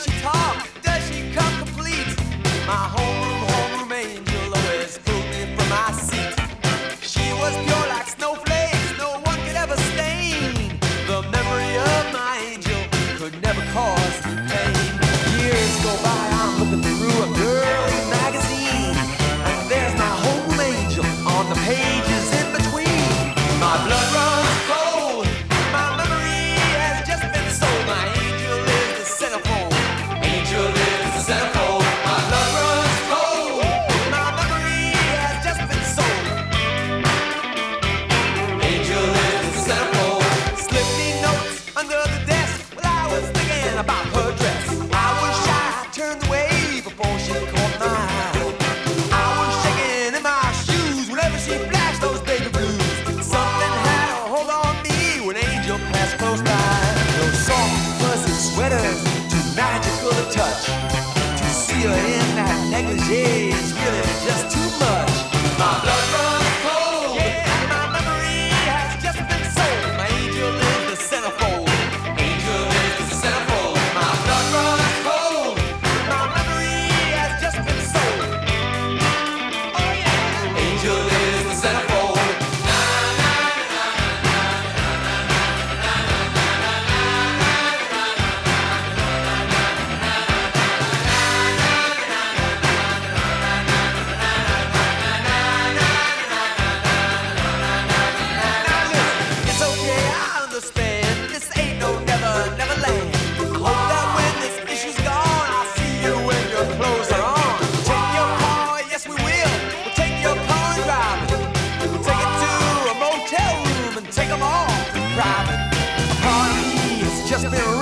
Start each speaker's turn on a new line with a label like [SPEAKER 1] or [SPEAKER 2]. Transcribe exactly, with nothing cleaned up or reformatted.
[SPEAKER 1] Does she talk? Does she come complete? My homeroom, homeroom angel always pulled me from my seat. She was pure like snowflakes, no one could ever stain. The memory of my angel could never cause me pain. Years go by, I'm looking through a girl's magazine, and there's my homeroom angel on the pages in between. My blood runs cold, my memory has just been sold. My angel is the centerfold, angel is the centerfold. My blood runs cold, my memory has just been sold. Angel is the centerfold. Slipped me notes under the desk while I was thinking about her dress. I was shy, turned away before she caught my eye. I was shaking in my shoes whenever she flashed those baby blues. Something had a hold on me when Angel passed close by. Those soft, fuzzy sweaters, too magical to touch. To see her in that negligee is really just too much. My blood runs cold, yeah, my memory has just been sold. My angel is the centerfold, angel is the centerfold. My blood runs cold, my memory has just been sold. Oh yeah, angel is the centerfold. It's okay, I understand. This ain't no never, never land. I hope that when this issue's gone, I'll see you when your clothes are on. Take your car, yes we will. We'll take your car and drive it. We'll take it to a motel room and take them all private. A part of me has just been